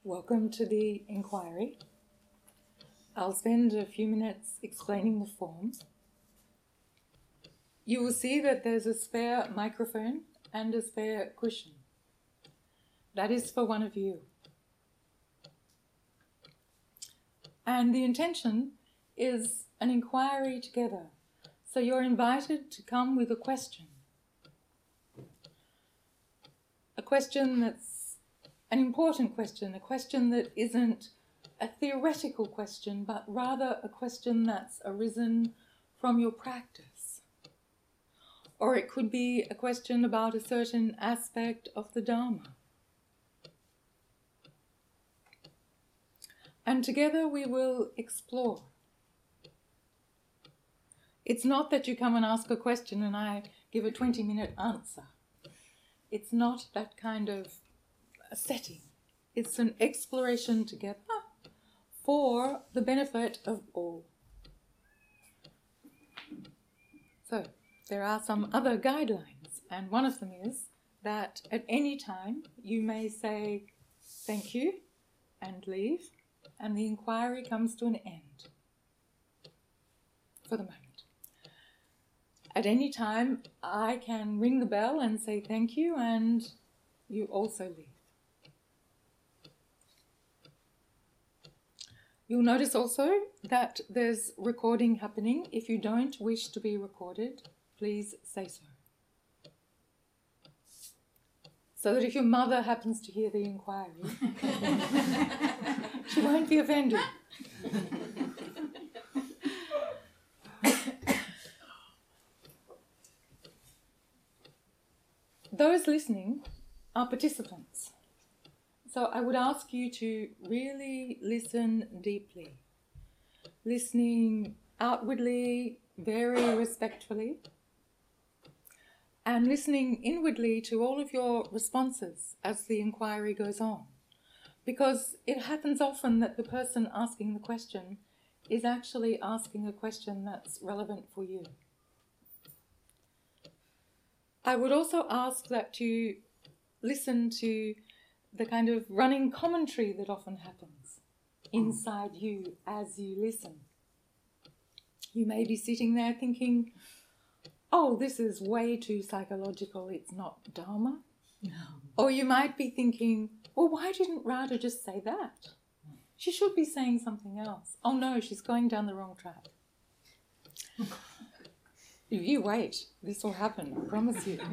Welcome to the inquiry. I'll spend a few minutes explaining the form. You will see that there's a spare microphone and a spare cushion. That is for one of you. And the intention is an inquiry together. So you're invited to come with a question. A question that's an important question, a question that isn't a theoretical question, but rather a question that's arisen from your practice. Or it could be a question about a certain aspect of the Dharma. And together we will explore. It's not that you come and ask a question and I give a 20-minute answer. It's not that kind of a setting. It's an exploration together for the benefit of all. So, there are some other guidelines, and one of them is that at any time you may say thank you and leave, and the inquiry comes to an end for the moment. At any time I can ring the bell and say thank you, and you also leave. You'll notice also that there's recording happening. If you don't wish to be recorded, please say so. So that if your mother happens to hear the inquiry, she won't be offended. Those listening are participants. So I would ask you to really listen deeply, listening outwardly, very respectfully, and listening inwardly to all of your responses as the inquiry goes on. Because it happens often that the person asking the question is actually asking a question that's relevant for you. I would also ask that you listen to the kind of running commentary that often happens inside you as you listen. You may be sitting there thinking, oh, this is way too psychological, it's not Dharma. No. Or you might be thinking, well, why didn't Radha just say that? She should be saying something else. Oh no, she's going down the wrong track. You wait, this will happen, I promise you.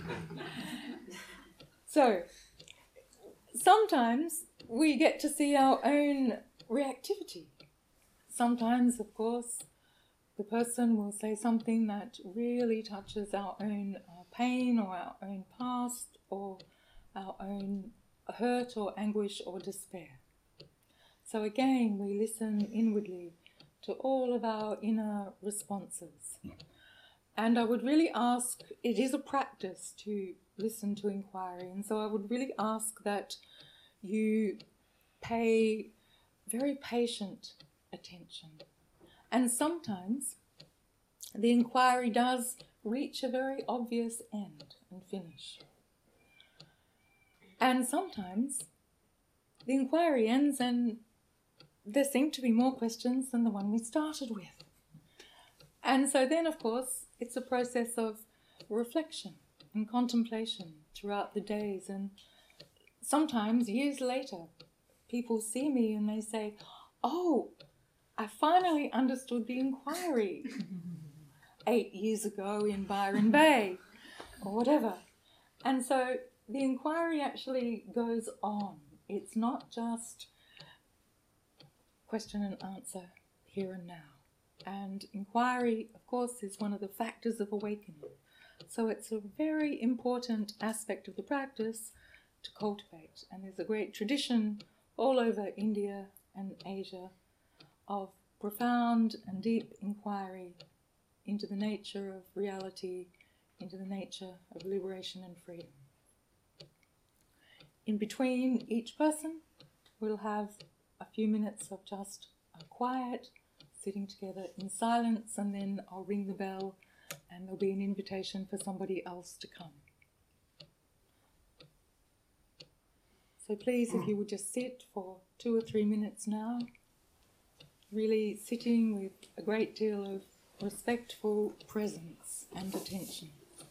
So, sometimes we get to see our own reactivity. Sometimes, of course, the person will say something that really touches our own pain or our own past or our own hurt or anguish or despair. So again, we listen inwardly to all of our inner responses. And I would really ask, it is a practice to listen to inquiry, and so I would really ask that you pay very patient attention. And sometimes the inquiry does reach a very obvious end and finish. And sometimes the inquiry ends and there seem to be more questions than the one we started with. And so then, of course, it's a process of reflection and contemplation throughout the days. And sometimes, years later, people see me and they say, oh, I finally understood the inquiry 8 years ago in Byron Bay, or whatever. And so the inquiry actually goes on. It's not just question and answer here and now. And inquiry, of course, is one of the factors of awakening. So it's a very important aspect of the practice to cultivate. And there's a great tradition all over India and Asia of profound and deep inquiry into the nature of reality, into the nature of liberation and freedom. In between each person, we'll have a few minutes of just quiet, sitting together in silence, and then I'll ring the bell and there'll be an invitation for somebody else to come. So please, if you would just sit for 2 or 3 minutes now, really sitting with a great deal of respectful presence and attention.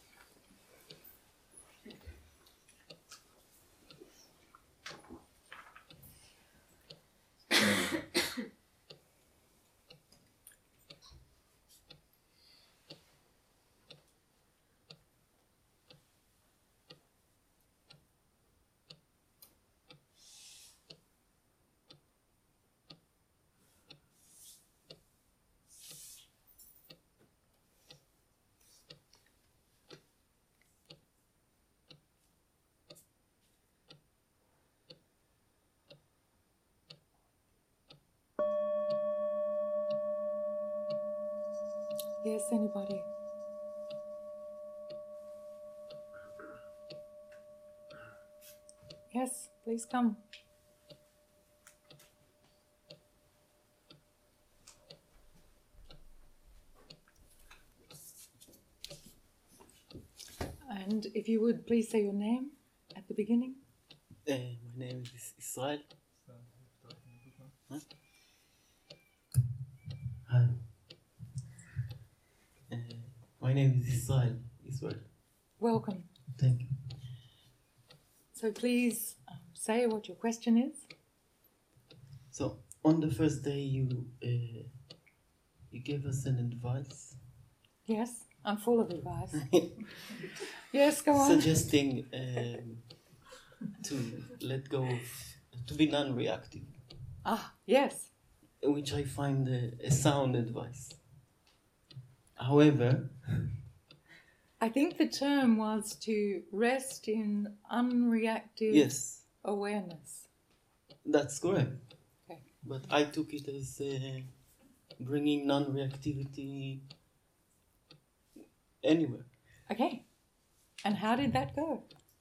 Yes, anybody? Yes, please come. And if you would please say your name at the beginning. My name is Israel. Huh? Hi. My name is Israel. Welcome. Thank you. So please say what your question is. So on the first day, you gave us an advice. Yes, I'm full of advice. Yes, go on. Suggesting to let go of, to be non-reactive. Ah, yes. Which I find a sound advice. However, I think the term was to rest in unreactive yes, awareness. that's correct. Okay. But I took it as bringing non-reactivity anywhere. Okay. And how did that go?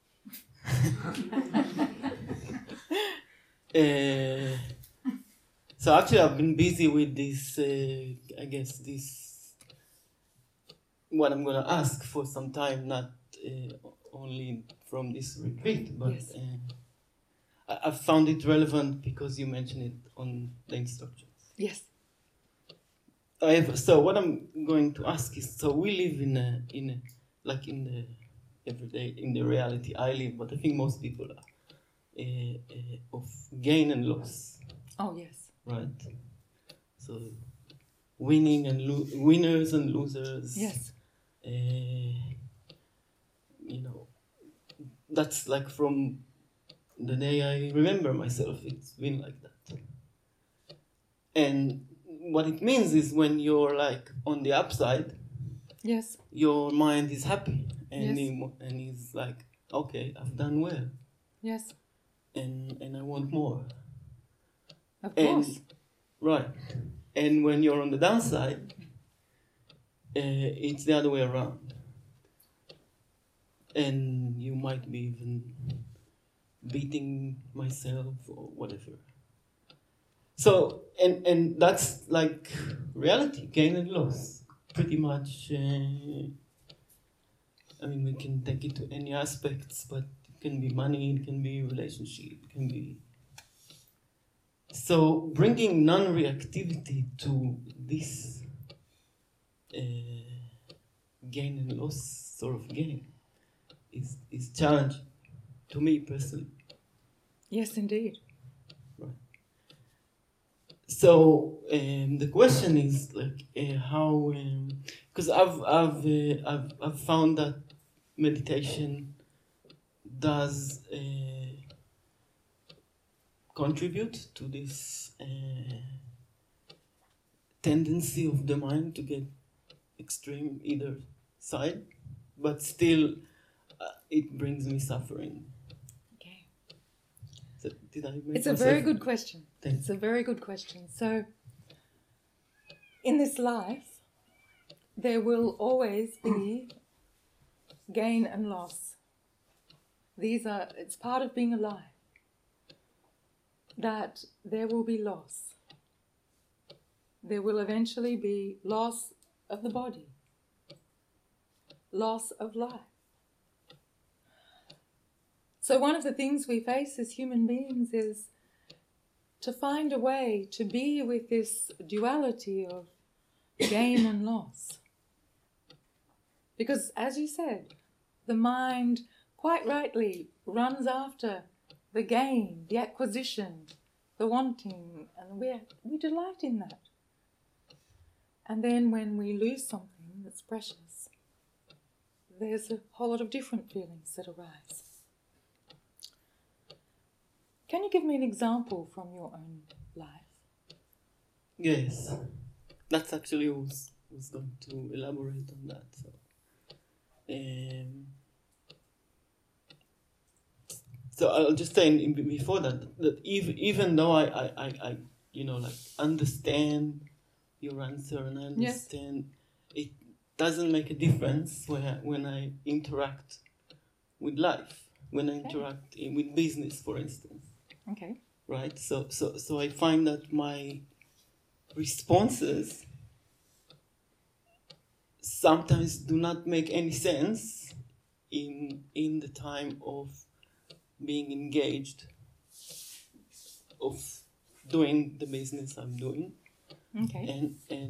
So actually I've been busy with this, I guess this, what I'm going to ask for some time, not only from this retreat, but Yes. I found it relevant because you mentioned it on the instructions. Yes. So what I'm going to ask is, so we live in the everyday, in the reality I live, but I think most people are, of gain and loss. Oh, yes. Right. So, winners and losers. Yes. That's like from the day I remember myself. It's been like that. And what it means is when you're like on the upside, Yes. your mind is happy and Yes. and he's like, okay, I've done well. Yes. And I want more. Of course. Right. And when you're on the downside, it's the other way around. And you might be even beating myself or whatever. So, and that's like reality, gain and loss. Pretty much, I mean, we can take it to any aspects, but it can be money, it can be relationship, it can be... So bringing non-reactivity to this gain and loss sort of game is challenging to me personally. Yes, indeed. Right. So the question is like how, because I've found that meditation does contribute to this tendency of the mind to get extreme either side, but still it brings me suffering. Okay. So did I make It's a very good question. It's a very good question. So, in this life, there will always be gain and loss. It's part of being alive. That there will be loss. There will eventually be loss of the body, loss of life. So one of the things we face as human beings is to find a way to be with this duality of gain and loss. Because, as you said, the mind quite rightly runs after the gain, the acquisition, the wanting, and we delight in that. And then when we lose something that's precious, there's a whole lot of different feelings that arise. Can you give me an example from your own life? Yes, that's actually who's going to elaborate on that. So I'll just say before that even though I understand your answer and I understand it doesn't make a difference when I interact with life, when I interact with business, for instance. Okay. Right. So I find that my responses sometimes do not make any sense in the time of being engaged, of doing the business I'm doing. Okay.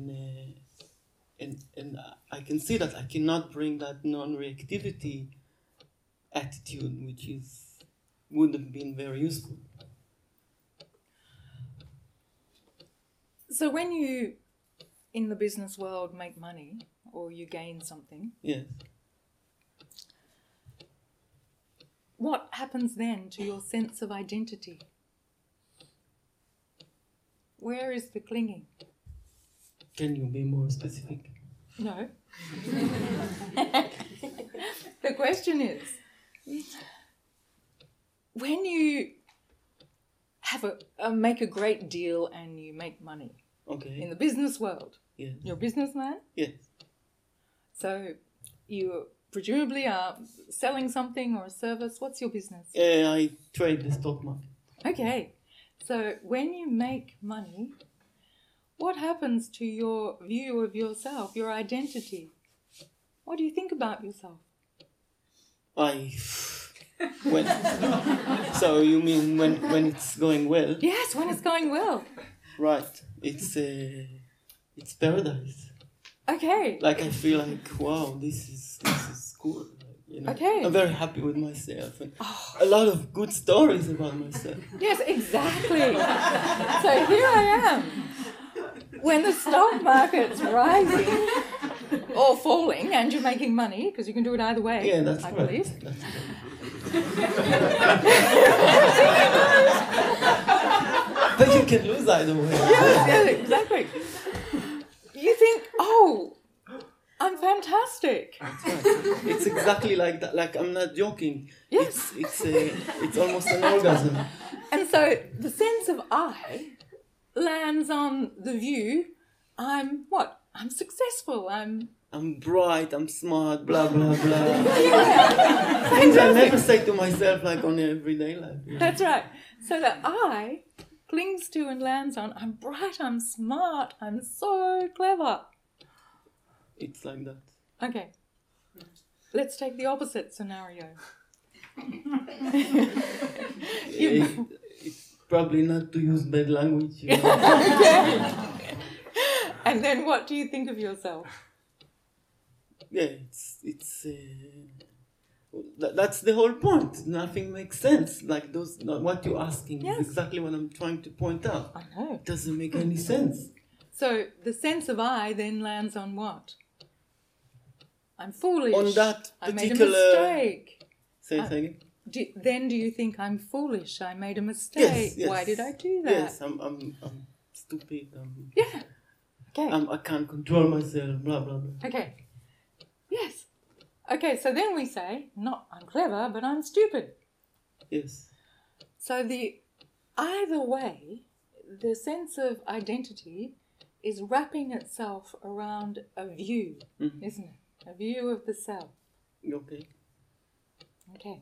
And I can see that I cannot bring that non-reactivity attitude, which would have been very useful. So when you, in the business world, make money or you gain something, yes, what happens then to your sense of identity? Where is the clinging? Can you be more specific? No. The question is, when you have make a great deal and you make money in the business world, yes, you're a businessman? Yes. So you presumably are selling something or a service. What's your business? I trade the stock market. Okay. So when you make money, what happens to your view of yourself, your identity? What do you think about yourself? So you mean when it's going well? Yes, when it's going well. Right. It's paradise. Okay. Like I feel like, wow, this is cool. Okay. I'm very happy with myself and a lot of good stories about myself. Yes, exactly. So here I am. When the stock market's rising or falling and you're making money, because you can do it either way, yeah, that's I correct. believe. But you can lose either way. Yes, exactly. You think, oh, I'm fantastic. That's right. It's exactly like that. Like, I'm not joking. Yes. It's almost an orgasm. And so the sense of I lands on the view, I'm what? I'm successful. I'm bright, I'm smart, blah, blah, blah. Things I never say to myself, like, on everyday life. Yeah. That's right. So the I clings to and lands on, I'm bright, I'm smart, I'm so clever. It's like that. Okay. Let's take the opposite scenario. It's probably not to use bad language. You know? Okay. And then what do you think of yourself? Yeah, that's the whole point. Nothing makes sense. Like what you're asking is exactly what I'm trying to point out. I know. It doesn't make any sense. So the sense of I then lands on what? I'm foolish. On that particular... I made a mistake. Say it again. Then do you think I'm foolish? I made a mistake. Yes. Why did I do that? Yes, I'm stupid. Yeah. Okay. I can't control myself. Blah blah blah. Okay. Yes. Okay. So then we say, not I'm clever, but I'm stupid. Yes. So either way, the sense of identity is wrapping itself around a view, isn't it? A view of the self. Okay. Okay.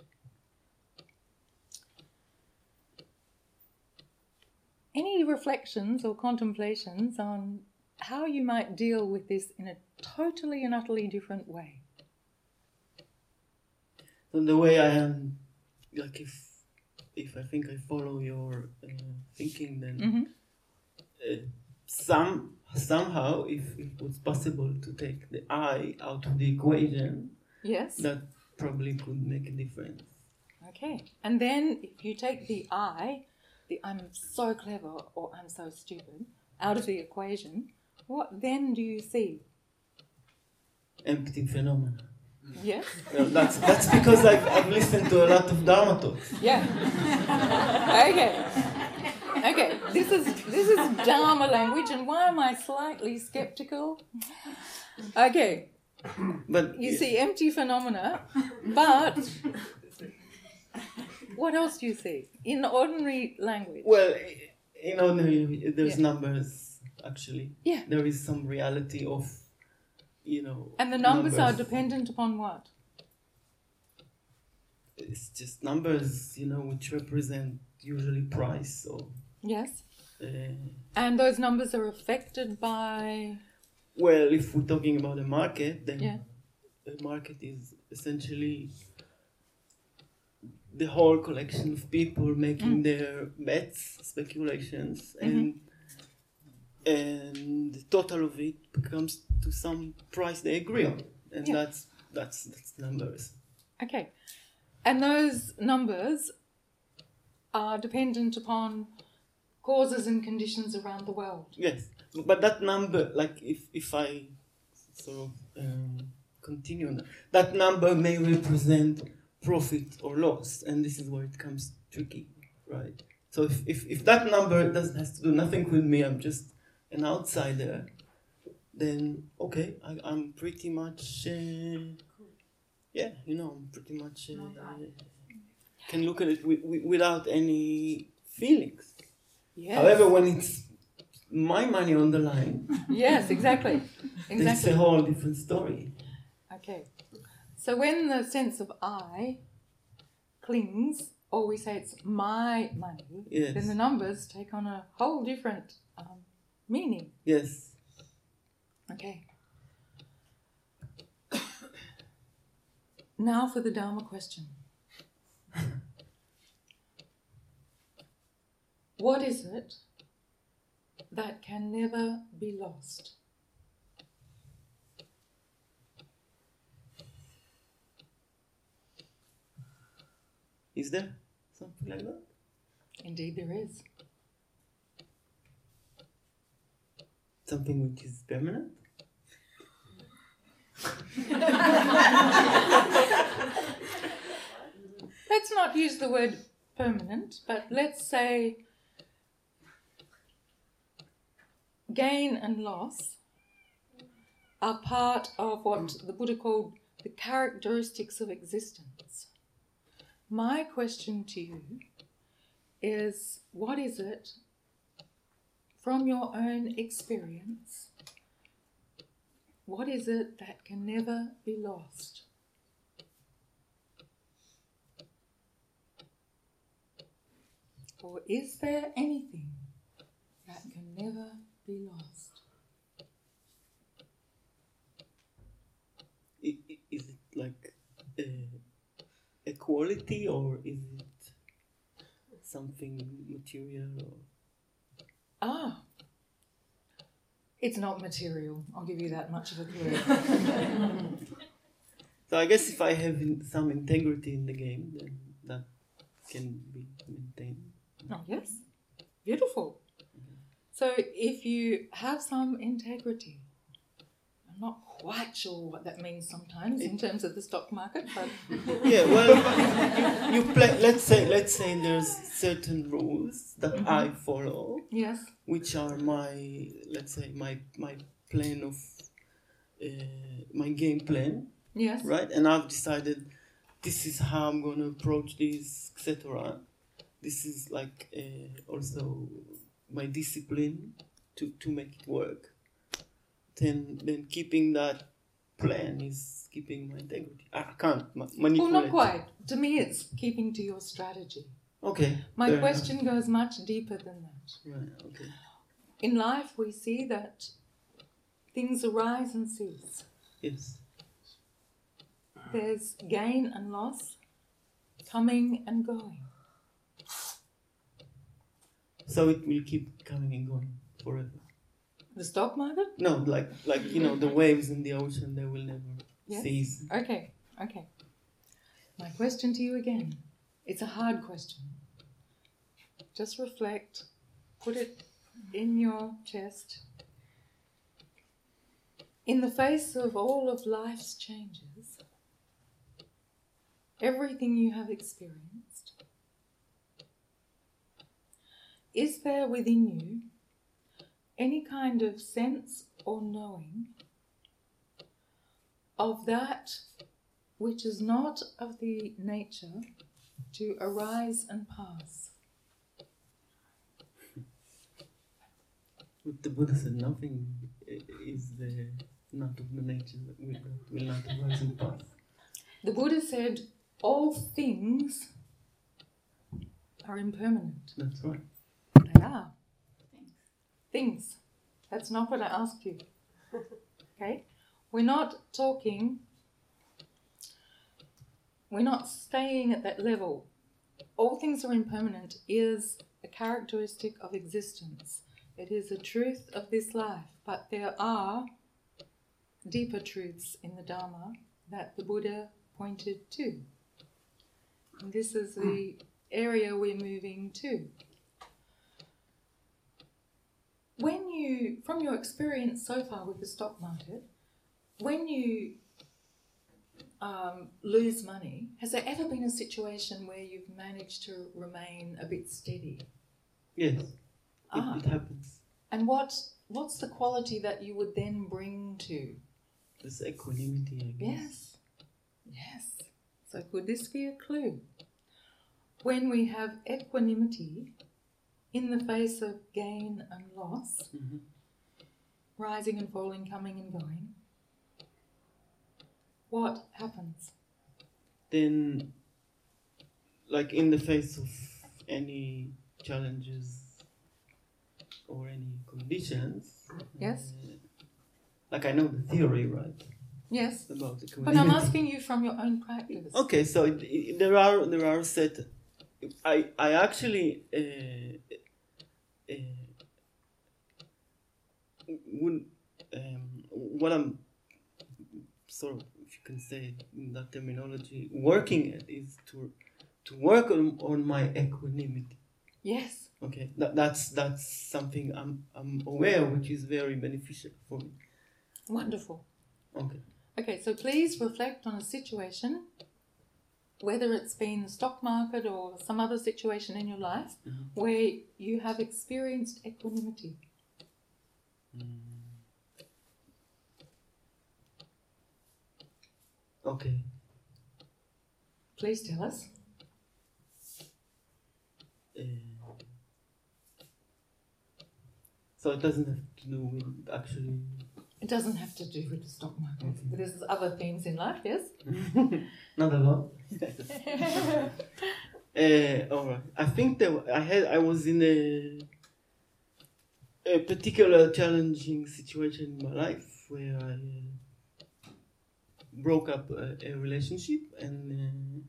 Any reflections or contemplations on how you might deal with this in a totally and utterly different way? So the way I am like if I think I follow your thinking, then Mm-hmm. somehow, if it was possible to take the I out of the equation, Yes. that probably could make a difference. Okay. And then if you take the I'm so clever or I'm so stupid out of the equation, what then do you see? Empty phenomena. Yes? Well, that's because I've listened to a lot of Dharma talks. Yeah. Okay. This is Dharma language, and why am I slightly skeptical? Okay. But You see empty phenomena, but what else do you see in ordinary language? well, there's Yeah. numbers actually. Yeah. There is some reality of, And the numbers are dependent upon what? It's just numbers, which represent usually price or. Yes. Uh, And those numbers are affected by... well, if we're talking about a market, then Yeah. a market is essentially the whole collection of people making their bets, speculations, and the total of it comes to some price they agree on, and Yeah. that's numbers. Okay. And those numbers are dependent upon causes and conditions around the world. Yes, but that number, like if I sort of continue on that number may represent profit or loss, and this is where it comes tricky, right? So if that number has to do nothing with me, I'm just an outsider, then okay, I'm pretty much I'm pretty much can look at it without any feelings. Yes. However, when it's my money on the line, Yes, exactly. it's a whole different story. Okay. So when the sense of I clings, or we say it's my money, Yes. then the numbers take on a whole different meaning. Yes. Okay. Now for the Dharma question. What is it that can never be lost? Is there something like that? Indeed there is. Something which is permanent? Let's not use the word permanent, but let's say gain and loss are part of what the Buddha called the characteristics of existence. My question to you is, what is it from your own experience, what is it that can never be lost? Or is there anything that can never be lost? Is it like a quality, or is it something material? Or? It's not material. I'll give you that much of a clue. So I guess if I have some integrity in the game, then that can be maintained. Oh, yes. Beautiful. So if you have some integrity, I'm not quite sure what that means sometimes in terms of the stock market, but yeah, well, you play. Let's say there's certain rules that I follow. Yes. Which are my, let's say, my plan of my game plan. Yes. Right, and I've decided this is how I'm going to approach this, etc. This is like also my discipline to make it work. Then keeping that plan is keeping my integrity. I can't manipulate. Well, not quite. To me, it's keeping to your strategy. Okay. My question goes much deeper than that. Right. Okay. In life, we see that things arise and cease. Yes. There's gain and loss. coming and going. So it will keep coming and going forever. The stock market? No, like the waves in the ocean, they will never Yes. cease. Okay. My question to you again. It's a hard question. Just reflect. Put it in your chest. In the face of all of life's changes, everything you have experienced, is there within you any kind of sense or knowing of that which is not of the nature to arise and pass? But the Buddha said nothing is there, not of the nature that will not arise and pass. The Buddha said all things are impermanent. That's right. They are. Things. That's not what I asked you. Okay? We're not staying at that level. All things are impermanent is a characteristic of existence. It is a truth of this life. But there are deeper truths in the Dharma that the Buddha pointed to. And this is the area we're moving to. When you, from your experience so far with the stock market, when you lose money, has there ever been a situation where you've managed to remain a bit steady? Yes, it happens. And what's the quality that you would then bring to? This equanimity, I guess. Yes. So could this be a clue? When we have equanimity in the face of gain and loss, rising and falling, coming and going, what happens? Then, like in the face of any challenges or any conditions, Yes? like I know the theory, right? Yes. About the But I'm asking you from your own practice. Okay, so there are set. I actually would what I'm sort of, if you can say it in that terminology, working at is to work on my equanimity. Yes. Okay, that's something I'm aware, which is very beneficial for me. Wonderful. Okay. Okay, so please reflect on a situation, whether it's been the stock market or some other situation in your life, where you have experienced equanimity. Okay. Please tell us. So it doesn't have to do with actually. It doesn't have to do with the stock market. Okay. There's other themes in life, yes? Not a lot. All right. I think I was in a particular challenging situation in my life where I broke up a relationship, and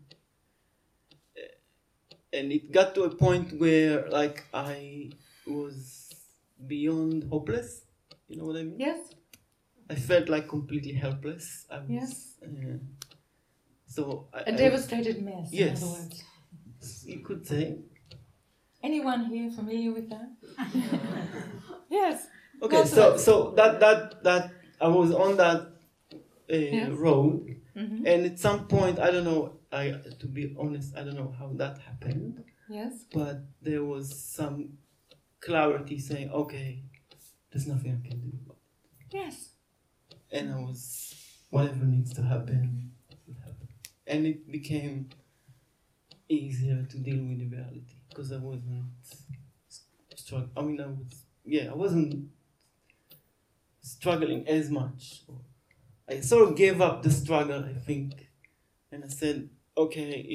it got to a point where like I was beyond hopeless. You know what I mean? Yes. I felt like completely helpless. I was, Yes. So A devastated mess, yes. in other words. You could say. Anyone here familiar with that? Yes. Okay, Go for it. so that I was on that Yes. road, Mhm. and at some point, I don't know. To be honest, I don't know how that happened, Yes. but there was some clarity saying, "Okay, there's nothing I can do," Yes. and I was, whatever needs to happen will happen, and it became easier to deal with the reality because I wasn't struggling. I mean, I wasn't struggling as much. I sort of gave up the struggle, I think, and I said, okay,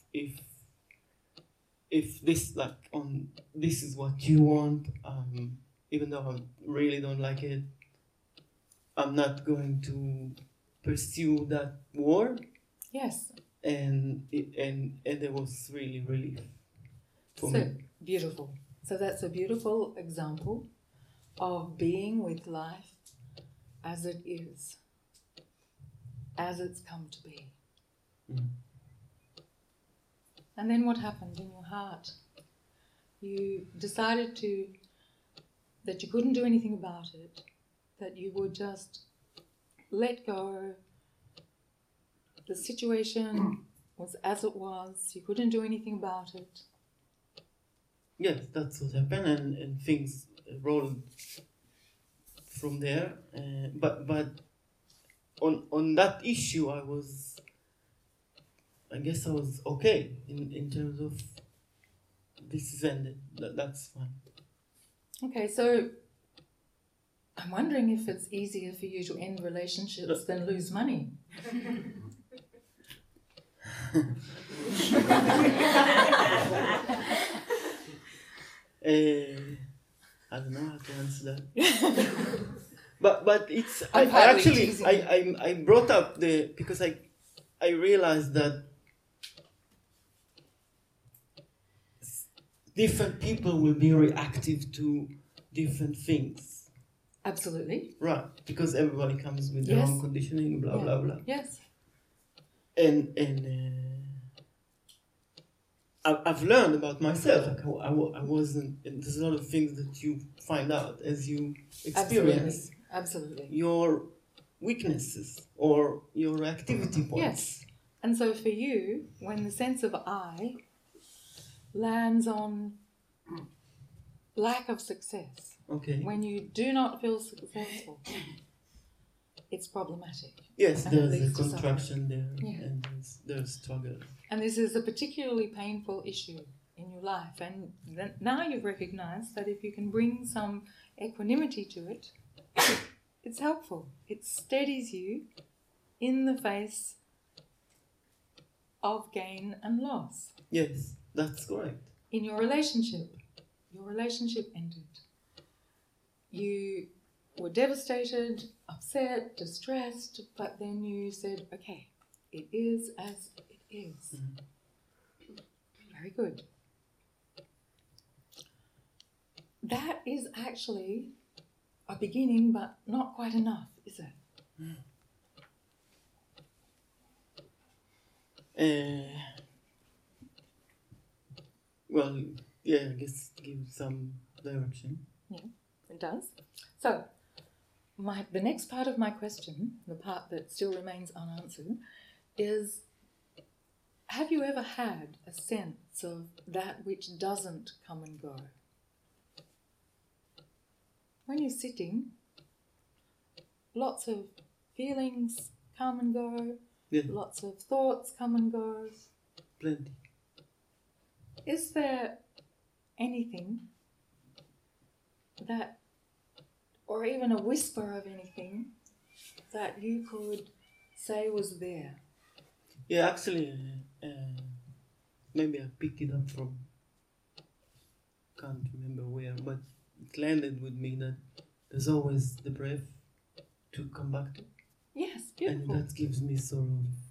if this this is what you want, even though I really don't like it, I'm not going to pursue that war. Yes. and there was really relief for So me. beautiful. So that's a beautiful example of being with life as it is, as it's come to be. Mm. And then what happened in your heart? You decided that you couldn't do anything about it, that you would just let go. The situation was as it was. You couldn't do anything about it. Yes, that's what happened, and things rolled from there. But on that issue, I guess I was okay in terms of this is ended. That's fine. Okay, so I'm wondering if it's easier for you to end relationships than lose money. I don't know how to answer that. but it's I'm I partly actually teasing. I brought up because I realized that different people will be reactive to different things. Absolutely. Right, because everybody comes with their Yes. own conditioning, blah blah blah. Yes. And I've learned about myself. Like I wasn't. And there's a lot of things that you find out as you experience Absolutely. your weaknesses or your activity points. Yes. And so for you, when the sense of I lands on lack of success, Okay. when you do not feel successful, it's problematic. Yes, And it there's a leads to contraction there, Yeah. and there's struggle. And this is a particularly painful issue in your life. And now you've recognized that if you can bring some equanimity to it, it's helpful. It steadies you in the face of gain and loss. Yes, that's correct. In your relationship ended. You were devastated, upset, distressed, but then you said, okay, it is as it is. Mhm. Very good. That is actually a beginning, but not quite enough, is it? Well, yeah, I guess give some direction. It does. So, the next part of my question, the part that still remains unanswered, is have you ever had a sense of that which doesn't come and go? When you're sitting, lots of feelings come and go, Yeah, lots of thoughts come and go. plenty. Is there anything that, or even a whisper of anything, that you could say was there? Yeah, actually, maybe I picked it up from, can't remember where, but it landed with me that there's always the breath to come back to. Yes, beautiful. And that gives me sort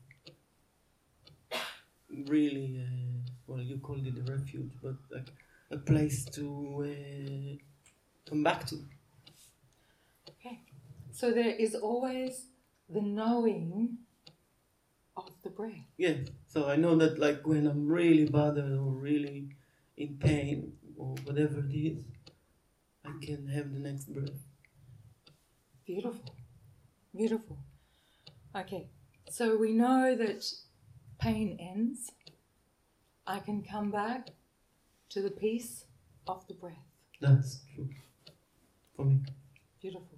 of really, well, you called it a refuge, but like a place to come back to. Okay. So there is always the knowing of the breath. Yeah, so I know that like when I'm really bothered or really in pain or whatever it is, I can have the next breath. Beautiful. Beautiful. Okay. So we know that pain ends. I can come back to the peace of the breath. That's true for me. Beautiful.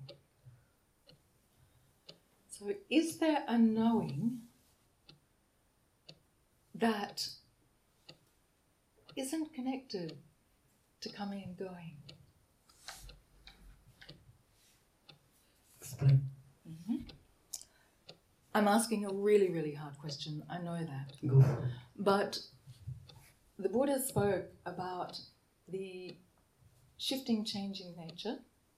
So is there a knowing that isn't connected to coming and going? Explain. I'm asking a really, really hard question. I know that. Go for it. But the Buddha spoke about the shifting, changing nature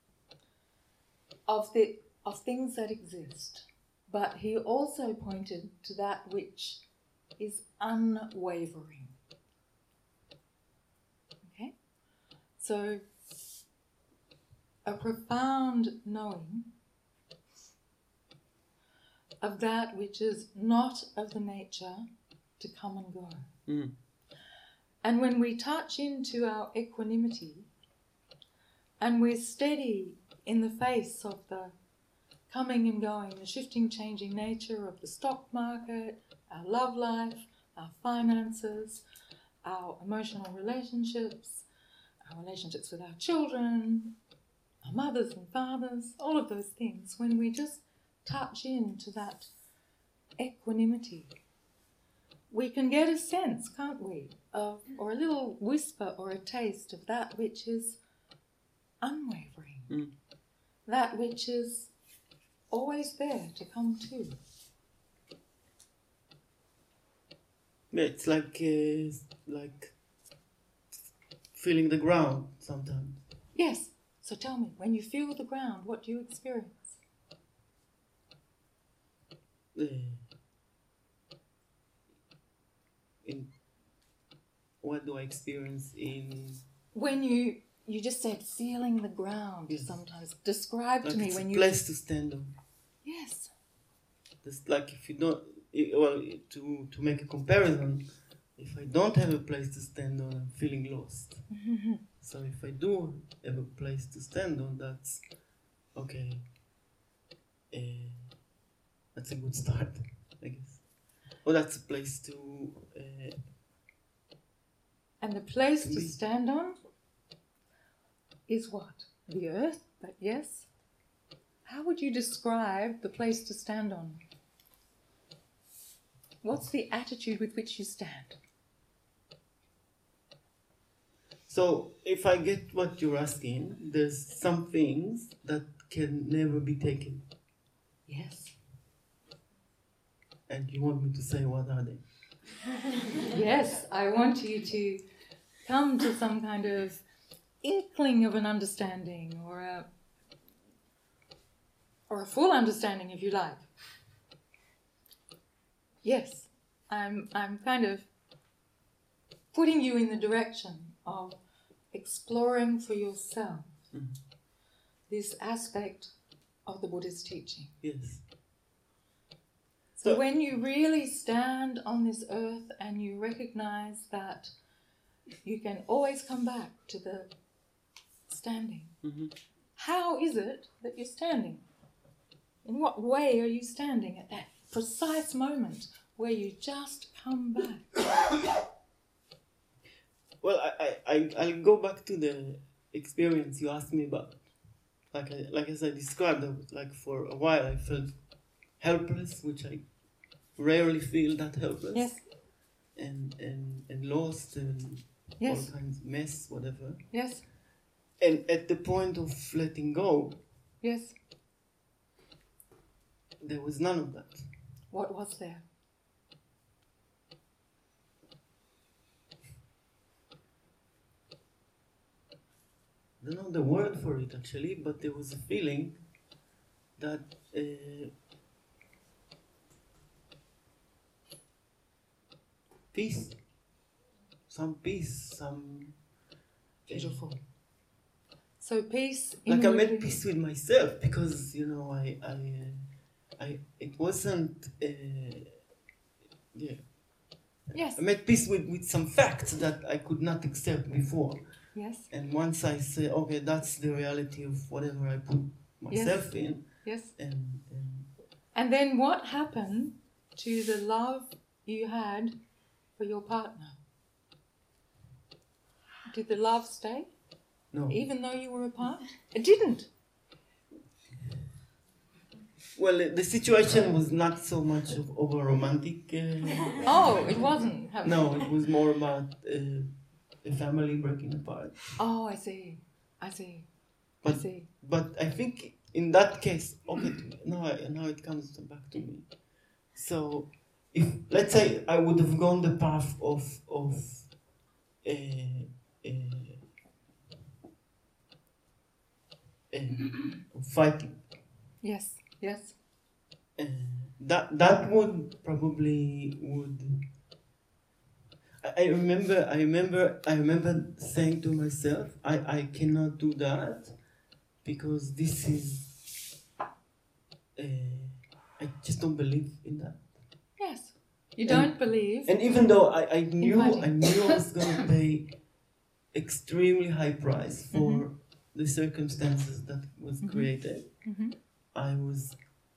of things that exist. But he also pointed to that which is unwavering. Okay? So, a profound knowing of that which is not of the nature to come and go. Mm. And when we touch into our equanimity and we're steady in the face of the coming and going, the shifting, changing nature of the stock market, our love life, our finances, our emotional relationships, our relationships with our children, our mothers and fathers, all of those things, when we just touch into that equanimity, we can get a sense, can't we, of, or a little whisper or a taste of that which is unwavering, that which is always there to come to. Yeah, it's like feeling the ground sometimes. Yes. So tell me, when you feel the ground, what do you experience? In what do I experience in? When you just said feeling the ground. Yes. Sometimes describe Like to me it's when a you. place to stand on. Yes. It's like if you don't, to make a comparison, if I don't have a place to stand on, I'm feeling lost. So if I do have a place to stand on, that's okay. That's a good start, I guess. Or that's a place to. And the place to Me. stand on is what? The earth, but yes. How would you describe the place to stand on? What's the attitude with which you stand? So if I get what you're asking, there's some things that can never be taken. Yes. And you want me to say what are they? Yes, I want you to come to some kind of inkling of an understanding or a full understanding, if you like. Yes, I'm kind of putting you in the direction of exploring for yourself this aspect of the Buddha's teaching. Yes. So when you really stand on this earth and you recognize that you can always come back to the standing, how is it that you're standing? In what way are you standing at that precise moment where you just come back? Well, I'll go back to the experience you asked me about. Like as I described, like for a while I felt helpless, which I rarely feel that helpless. Yes. And lost and Yes. all kinds of mess, whatever. Yes. And at the point of letting go, Yes. there was none of that. What was there? I don't know the word for it actually, but there was a feeling that peace, some Beautiful. So peace. like I made peace with myself because I it wasn't Yes. I made peace with some facts that I could not accept before. Yes. And once I say, okay, that's the reality of whatever I put myself in. Yes. And then what happened to the love you had for your partner? Did the love stay? no. Even though you were apart? It didn't. Well, the situation was not so much of a romantic. Oh, it wasn't. No, it was more about a family breaking apart. Oh, I see. I see. But, I see. But I think in that case, okay, now it comes back to me. So, if let's say I would have gone the path of fighting. Yes. Yes. That would probably I remember saying to myself, I cannot do that because this is, I just don't believe in that. Yes, you don't believe. And even though I knew I was going to pay extremely high price for the circumstances that was created, I was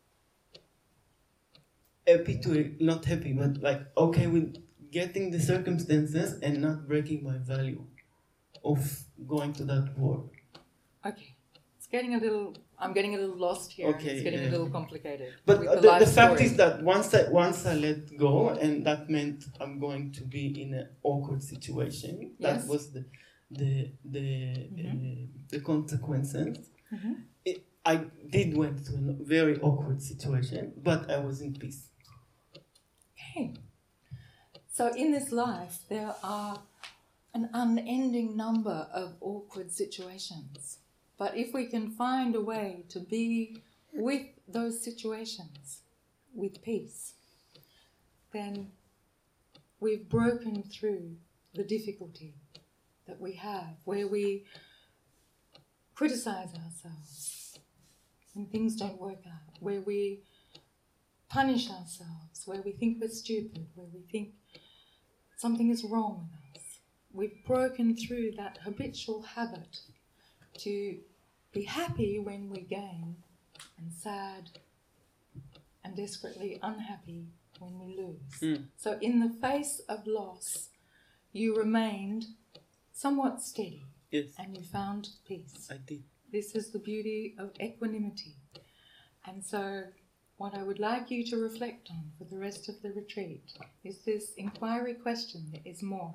not happy, but like okay with getting the circumstances and not breaking my value of going to that war. Okay, I'm getting a little lost here. Okay, it's getting a little complicated. But the fact is that once I let go, Mm-hmm. and that meant I'm going to be in an awkward situation. Yes. That was the consequences. Mm-hmm. I did went to a very awkward situation, but I was in peace. Okay. So in this life, there are an unending number of awkward situations. But if we can find a way to be with those situations with peace, then we've broken through the difficulty that we have, where we criticize ourselves when things don't work out, where we punish ourselves, where we think we're stupid, where we think something is wrong with us. We've broken through that habitual habit to be happy when we gain and sad and desperately unhappy when we lose. So in the face of loss, you remained somewhat steady. Yes. And you found peace. I did. This is the beauty of equanimity. And so what I would like you to reflect on for the rest of the retreat is this inquiry question that is more.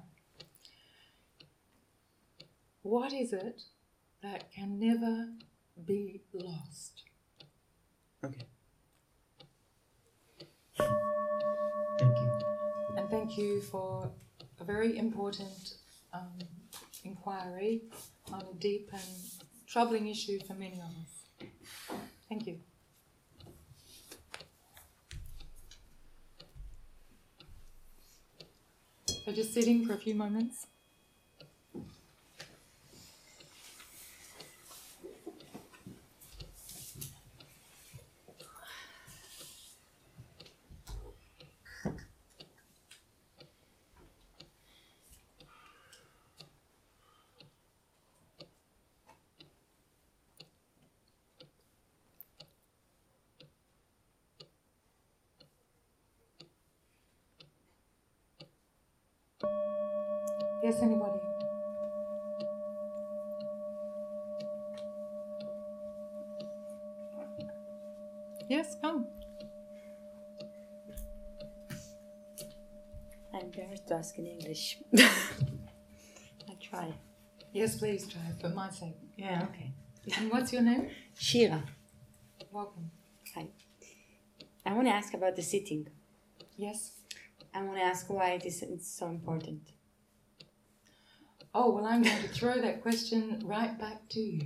What is it that can never be lost? Okay. Thank you. And thank you for a very important inquiry on a deep and troubling issue for many of us. Thank you. So just sitting for a few moments. Yes, anybody? Yes, come. I'm embarrassed to ask in English. I try. Yes, please try, for my sake. Yeah, okay. And what's your name? Shira. Welcome. Hi. I want to ask about the sitting. Yes? I want to ask why it's so important. Oh, well, I'm going to throw that question right back to you.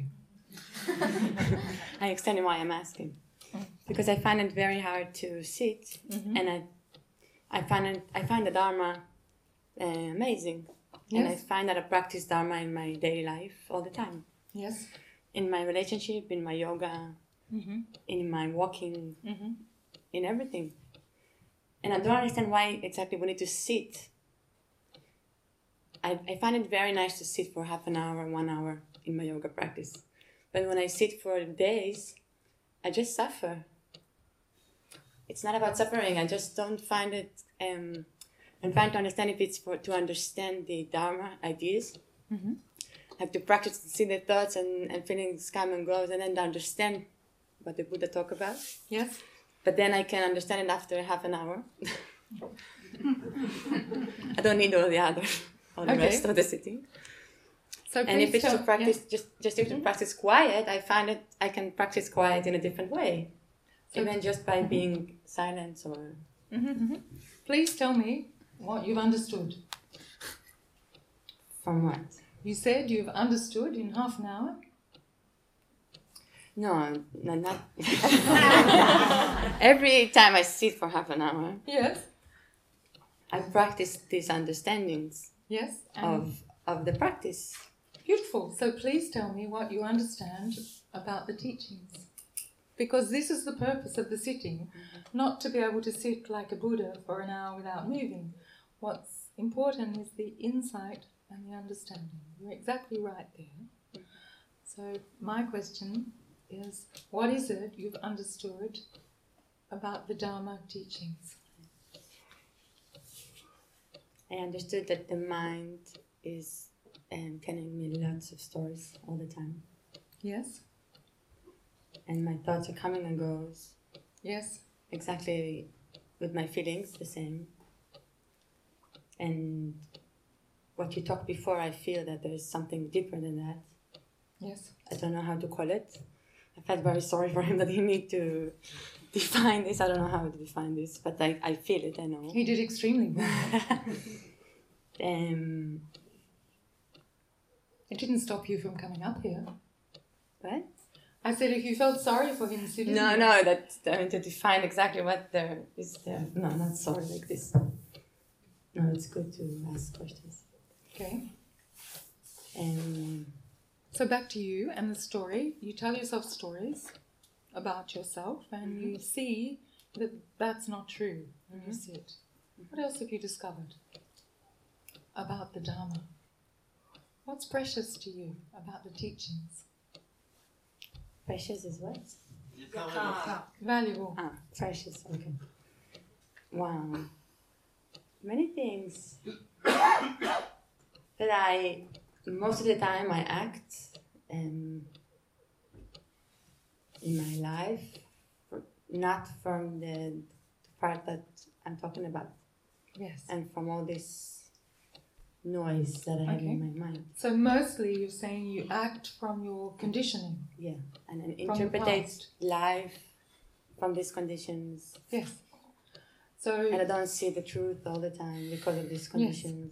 I extend why I'm asking. Because I find it very hard to sit, and I find the Dharma amazing. Yes. And I find that I practice Dharma in my daily life all the time. Yes. In my relationship, in my yoga, in my walking, in everything. And I don't understand why exactly we need to sit. I find it very nice to sit for half an hour, 1 hour in my yoga practice. But when I sit for days, I just suffer. It's not about suffering. I just don't find it. I'm trying to understand if it's to understand the Dharma ideas. I have to practice to see the thoughts and feelings come and goes, and then to understand what the Buddha talk about. Yes. But then I can understand it after half an hour. I don't need all the rest of the sitting. So and if it's to practice, just if to practice quiet, I find it I can practice quiet in a different way, so even just by being silent or. Please tell me what you've understood. From what? You said you've understood in half an hour. No, not. Every time I sit for half an hour, Yes. I practice these understandings Yes. And of the practice. beautiful. So please tell me what you understand about the teachings. Because this is the purpose of the sitting, not to be able to sit like a Buddha for an hour without moving. What's important is the insight and the understanding. You're exactly right there. So my question is, what is it you've understood about the Dharma teachings? I understood that the mind is telling me lots of stories all the time. Yes? And my thoughts are coming and goes Yes? exactly with my feelings the same. And what you talked before, I feel that there is something deeper than that. Yes? I don't know how to call it. I felt very sorry for him that he need to define this. I don't know how to define this, but I feel it, I know. He did extremely well. It didn't stop you from coming up here. What? I said if you felt sorry for him sitting No, here. no, that I mean to define exactly what there is there. No, not sorry like this. No, it's good to ask questions. Okay. Um, So back to you and the story. You tell yourself stories about yourself and you see that that's not true when you sit. What else have you discovered about the Dharma? What's precious to you about the teachings? precious is what? Valuable. Ah, precious. Okay. Wow. Many things that most of the time I act in my life, not from the part that I'm talking about, Yes. and from all this noise that I have in my mind. So mostly you're saying you act from your conditioning. Yeah, and then From the interpret past. life from these conditions. Yes. So And I don't see the truth all the time because of these conditions.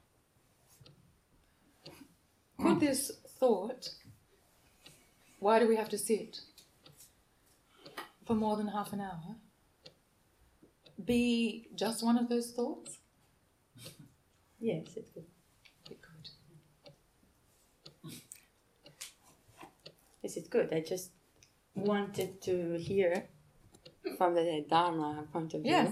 could this thought, why do we have to sit for more than half an hour, be just one of those thoughts? Yes, it could. It could. Yes, it's good. I just wanted to hear from the Dharma point of view. Yes.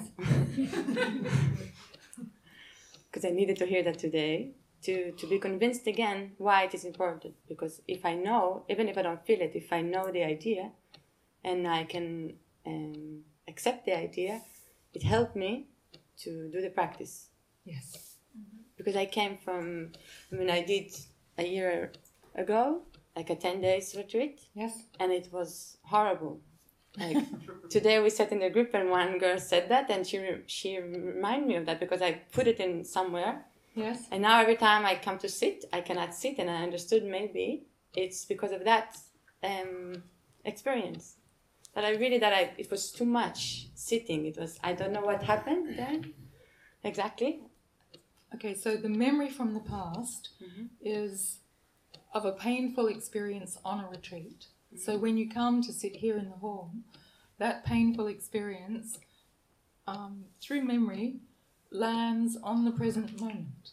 Because I needed to hear that today to be convinced again why it is important. Because if I know, even if I don't feel it, if I know the idea and I can accept the idea, it helped me to do the practice. Yes. Because I came from, I did a year ago, like a 10 days retreat. Yes. And it was horrible. Like today we sat in the group and one girl said that and she reminded me of that because I put it in somewhere. Yes. And now every time I come to sit, I cannot sit, and I understood maybe it's because of that experience. It was too much sitting. It was, I don't know what happened then exactly. Okay, so the memory from the past is of a painful experience on a retreat. So when you come to sit here in the hall, that painful experience, through memory, lands on the present moment.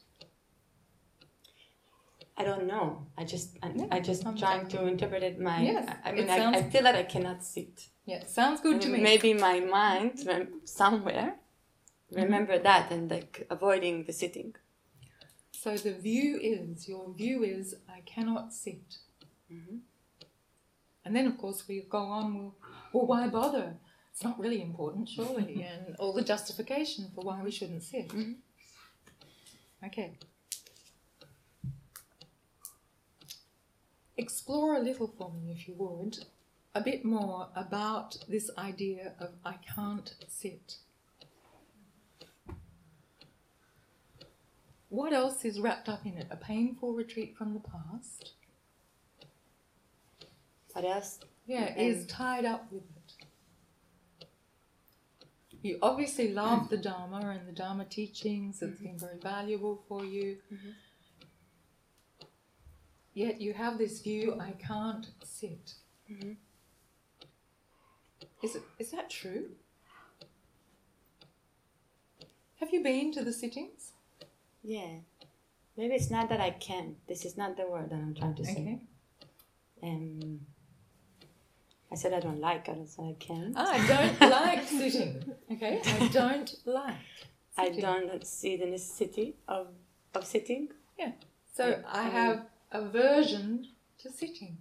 I don't know. I just trying to interpret it. Yes, I feel that I cannot sit. Yeah, sounds good to me. Maybe my mind somewhere remember that and like avoiding the sitting. So your view is, I cannot sit. And then, of course, we go on, well, why bother? It's not really important, surely, and all the justification for why we shouldn't sit. Okay. Explore a little for me, if you would, a bit more about this idea of I can't sit. What else is wrapped up in it? A painful retreat from the past? What else? Yeah, is tied up with it. You obviously love the Dharma and the Dharma teachings. It's been very valuable for you. Yet you have this view, I can't sit. Is that true? Have you been to the sittings? Yeah. Maybe it's not that I can. This is not the word that I'm trying to say. Okay. I said I don't like. I don't say I can. I don't like sitting. Okay, I don't like I sitting. don't see the necessity of sitting. Yeah. So I have aversion to sitting.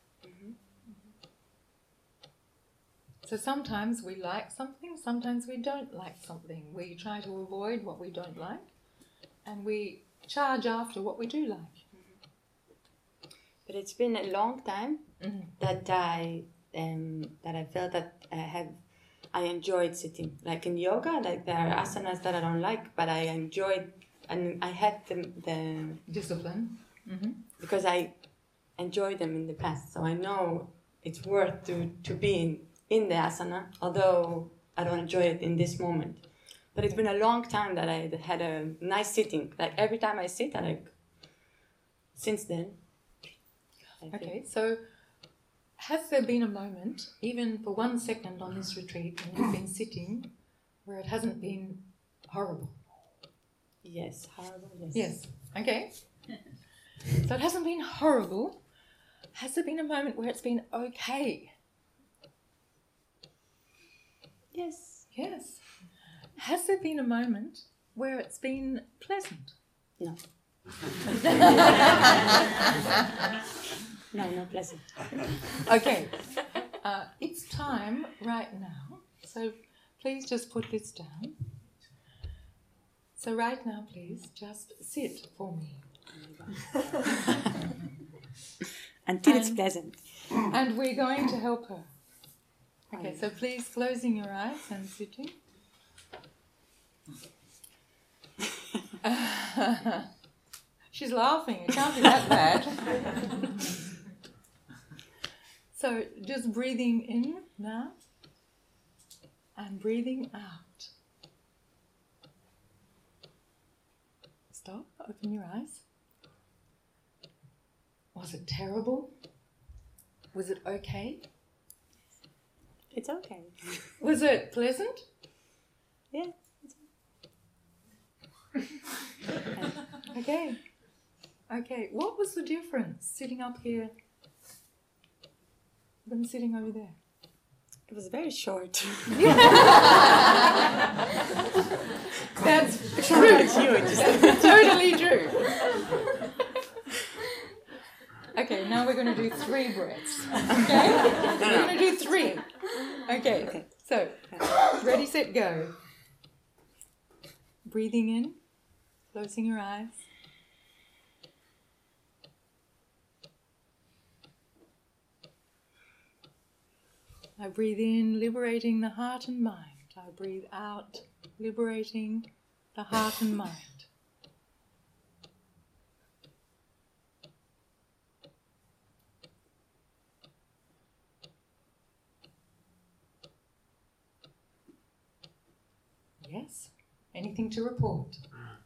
So sometimes we like something, sometimes we don't like something. We try to avoid what we don't like, and we charge after what we do like. But it's been a long time Mm-hmm. that I felt that I enjoyed sitting. Like in yoga, like there are asanas that I don't like, but I enjoyed, and I had the Discipline. Mm-hmm. because I enjoyed them in the past. So I know it's worth to be in the asana, although I don't enjoy it in this moment. But it's been a long time that I had a nice sitting. Like every time I sit, I like, since then. I feel- Okay, so has there been a moment, even for 1 second on this retreat, when you've been sitting, where it hasn't been horrible? Yes, horrible, yes. Yes. Okay. So it hasn't been horrible. Has there been a moment where it's been okay? Yes. Yes. Has there been a moment where it's been pleasant? No. No pleasant. Okay. It's time right now. So please just put this down. So right now, please just sit for me. Until it's pleasant. And we're going to help her. Okay, so please closing your eyes and sitting. She's laughing. It can't be that bad. So just breathing in now and breathing out. Stop. Open your eyes. Was it terrible? Was it okay? It's okay. Was it pleasant? Yeah. Okay. Okay. What was the difference sitting up here than sitting over there? It was very short. That's true. Totally true. Okay, now we're going to do 3 breaths. Okay? We're going to do 3. Okay. So, ready, set, go. Breathing in, closing your eyes. I breathe in, liberating the heart and mind. I breathe out, liberating the heart and mind. Yes? Anything to report?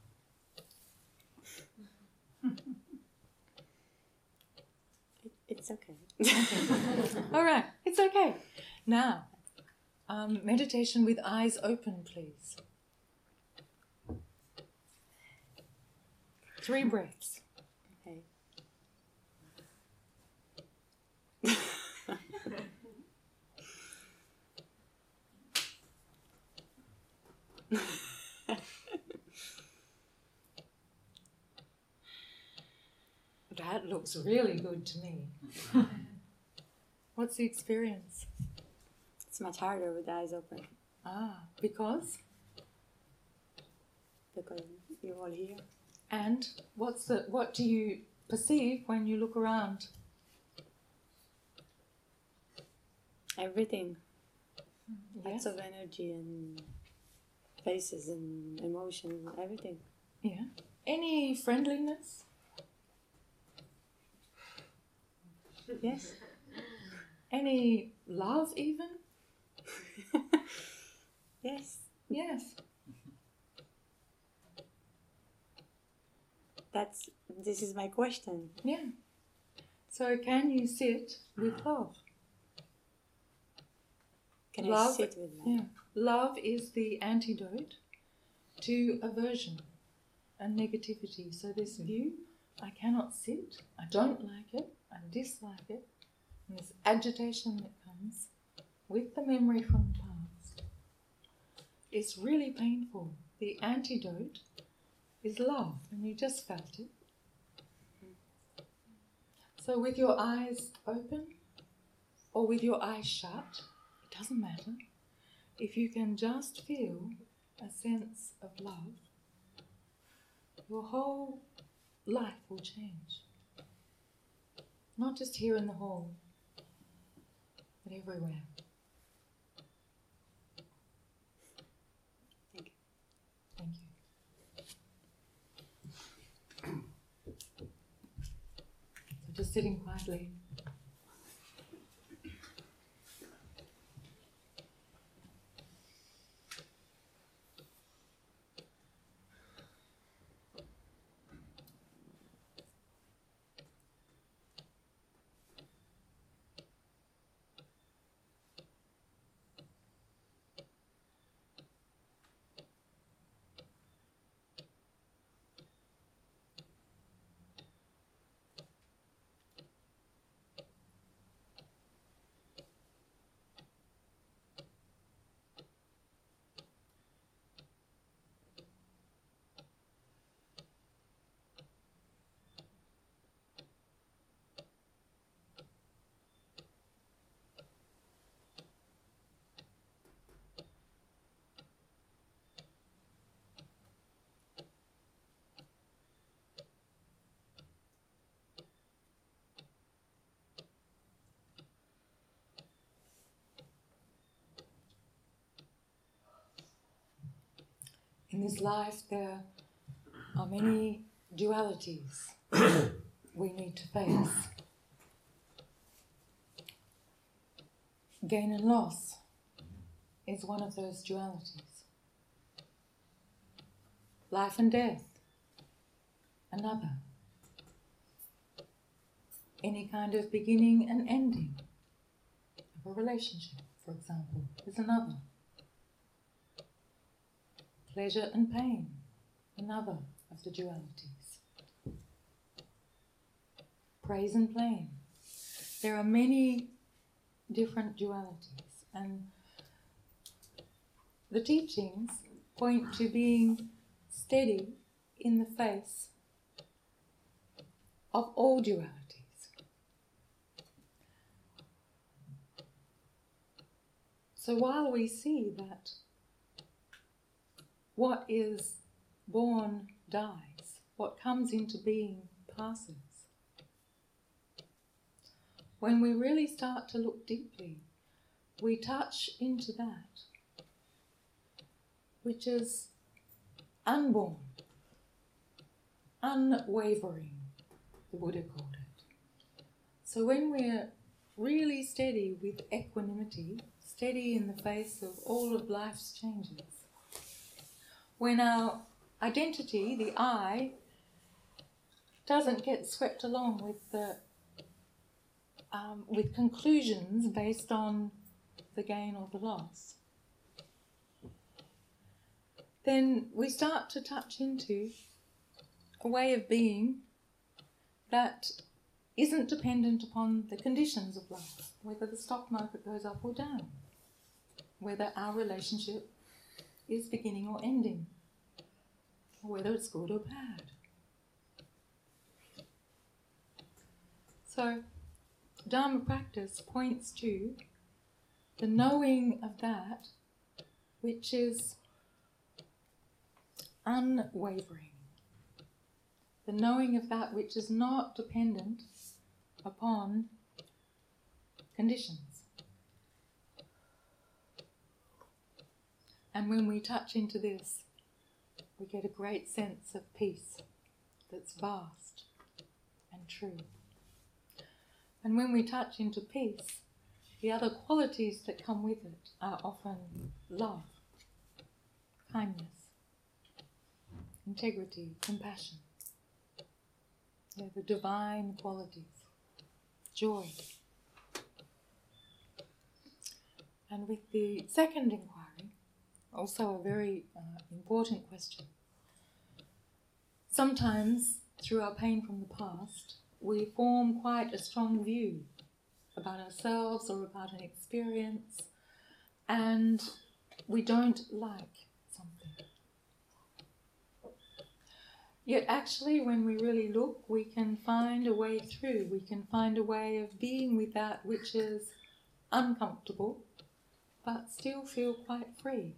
It's okay. All right, it's okay. Now, meditation with eyes open, please. 3 breaths. Okay. That looks really good to me. What's the experience? It's much harder with the eyes open Because? because you're all here. And what do you perceive when you look around? Everything. Yes? Lots of energy and faces and emotion and everything. Yeah. Any friendliness? Yes. Any love even? Yes. Yes. This is my question. Yeah. So can you sit with love? Can Love, I sit with that? Yeah. Love is the antidote to aversion and negativity. So this view, I cannot sit, I don't like it, I dislike it, and this agitation that comes with the memory from the past is really painful. The antidote is love, and you just felt it. So with your eyes open or with your eyes shut, it doesn't matter. If you can just feel a sense of love, your whole life will change. Not just here in the hall, but everywhere. Thank you. Thank you. So just sitting quietly. In this life, there are many dualities we need to face. Gain and loss is one of those dualities. Life and death, another. Any kind of beginning and ending of a relationship, for example, is another. Pleasure and pain, another of the dualities. Praise and blame. There are many different dualities, and the teachings point to being steady in the face of all dualities. So while we see that what is born dies, what comes into being passes, when we really start to look deeply, we touch into that which is unborn, unwavering, the Buddha called it. So when we're really steady with equanimity, steady in the face of all of life's changes, when our identity, the I, doesn't get swept along with conclusions based on the gain or the loss, then we start to touch into a way of being that isn't dependent upon the conditions of life, whether the stock market goes up or down, whether our relationship is beginning or ending, or whether it's good or bad. So, Dharma practice points to the knowing of that which is unwavering, the knowing of that which is not dependent upon conditions. And when we touch into this, we get a great sense of peace that's vast and true. And when we touch into peace, the other qualities that come with it are often love, kindness, integrity, compassion. They're the divine qualities, joy. And with the second inquiry also a very important question. Sometimes, through our pain from the past, we form quite a strong view about ourselves or about an experience, and we don't like something. Yet actually, when we really look, we can find a way through. We can find a way of being with that which is uncomfortable, but still feel quite free.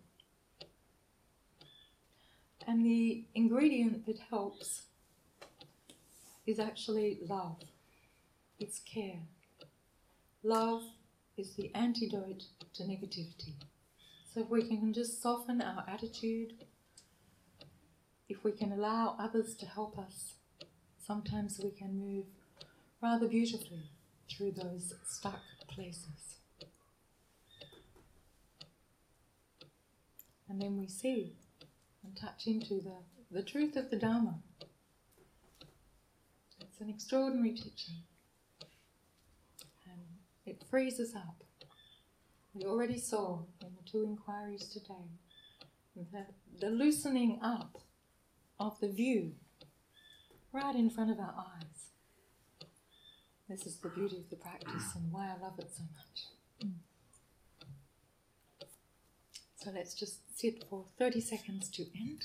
And the ingredient that helps is actually love. It's care. Love is the antidote to negativity. So if we can just soften our attitude, if we can allow others to help us, sometimes we can move rather beautifully through those stuck places. And then we see and touch into the truth of the Dharma. It's an extraordinary teaching. And it frees us up. We already saw in the 2 inquiries today the loosening up of the view right in front of our eyes. This is the beauty of the practice and why I love it so much. So let's just sit for 30 seconds to end.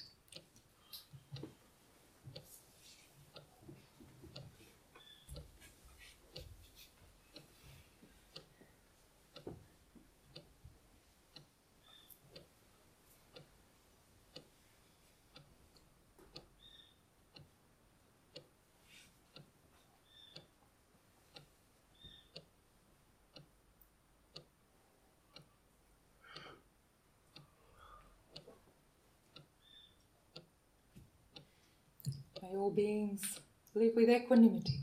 May all beings live with equanimity.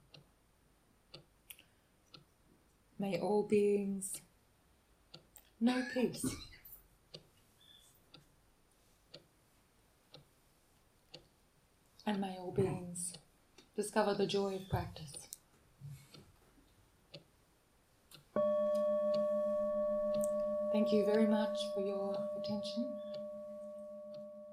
May all beings know peace. And may all beings discover the joy of practice. Thank you very much for your attention.